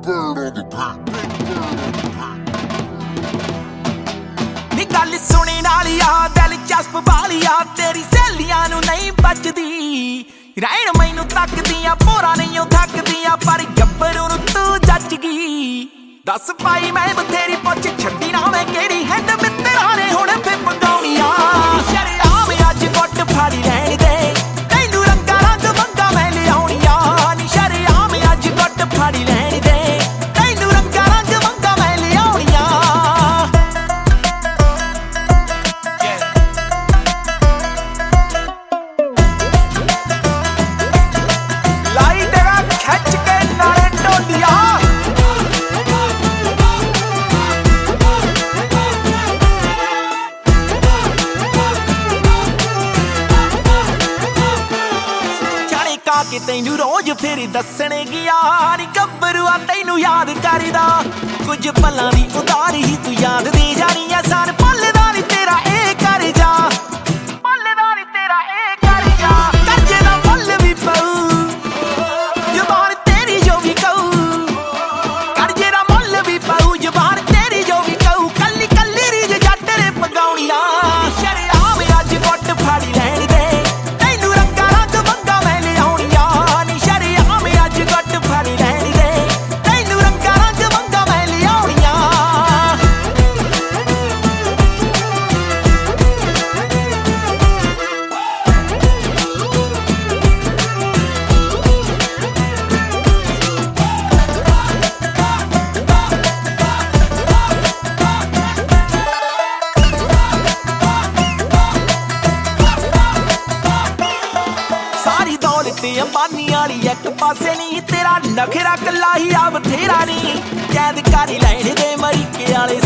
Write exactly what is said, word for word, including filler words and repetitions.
ਨੀ ਗੱਲ ਸੁਣੇ ਨਾਲੀ ਆ ਦਿਲਚਸਪ ਵਾਲੀ ਆ ਤੇਰੀ ਸਹੇਲੀਆਂ ਨੂੰ ਨਹੀਂ ਬਚਦੀ ਰਹਿਣ ਮੈਨੂੰ ਤੱਕਦੀਆਂ ਭੋਰਾ ਨਹੀਂ ਉਹ ਥੱਕਦੀਆਂ ਪਰ ਗੱਭਰੂ ਨੂੰ ਤੂੰ ਜੱਜ ਗਈ ਦੱਸ ਪਾਈ ਮੈਂ ਬਥੇਰੀ ਪੁੱਛ ਛੱਡੀ ਨਾ ਮੈਂ ਕਿਹੜੀ ਹੈਡ ਮਿੱਤਰਾਂ ਨੇ ਹੁਣ ਫੇ ਪਗਾਉਣੀਆਂ ਸ਼ਰਿਆਮ ਅੱਜ ਗੁੱਟ ਫਾੜੀ ਲੈਣ ਦੇ ਤੈਨੂੰ ਰੰਗਾ ਰੰਗ ਮੰਗਾ ਮੈਂ ਲਿਆਉਣੀਆਂ ਨੀ ਸ਼ਰਿਆਮ ਅੱਜ ਗੁੱਟ ਫਾੜੀ ਲੈਣ ਦੇ ਤੈਨੂੰ ਰੰਗਾ ਰੰਗ ਮੰਗਾ ਮੈਂ ਲਿਆਉਣੀਆਂ ਲਾਈ ਤੇਰਾ ਖਿੱਚ ਕੇ ਨਾਲੇ ਟੋਲੀਆਂ ਕਿ ਤੈਨੂੰ ਰੋਜ਼ ਫਿਰ ਦੱਸਣੇ ਗਿਆ ਨੀ ਗੱਭਰੂਆ ਤੈਨੂੰ ਯਾਦ ਕਰਦਾ ਕੁਝ ਪਲਾਂ ਦੀ ਉਦਾਰੀ ਤੂੰ ਯਾਦ ਦੇ ਜਾਣੀ ਐ ਸਾਨ ਭੁੱਲਦਾ ਨੀ ਤੇਰਾ ਇਹ ਕਰ ਜਾ ਭੁੱਲਦਾ ਨੀ ਤੇਰਾ ਇਹ ਕਰ ਜਾ ਕਰਜੇ ਦਾ ਮੁੱਲ ਵੀ ਪਊ ਜ਼ੁਬਾਨ ਤੇਰੀ ਜੋ ਵੀ ਕਹੂ ਕਰਜੇ ਦਾ ਮੁੱਲ ਵੀ ਪਊ ਜ਼ੁਬਾਨ ਤੇਰੀ ਜੋ ਵੀ ਕਹੂ ਕੱਲੀ ਕੱਲੀ ਰੀਜ ਜੱਟ ਨੇ ਪਗਾਉਣੀਆਂ ਸ਼ਰਿਆਮ ਅੱਜ ਗੁੱਟ ਫਾੜੀ ਲੈਣ ਦੇ ਤੈਨੂੰ ਰੰਗਾ ਰੰਗ ਮੰਗਾ ਮੈਂ ਅੰਬਾਨੀ ਵਾਲੀ ਇੱਕ ਪਾਸੇ ਨਹੀਂ ਤੇਰਾ ਨਖਰਾ ਕੱਲਾ ਹੀ ਆ ਬਥੇਰਾ ਨਹੀਂ ਕੈਦ ਕਰ ਲੈਣ ਦੇ ਮਰੀਕੇ ਵਾਲੇ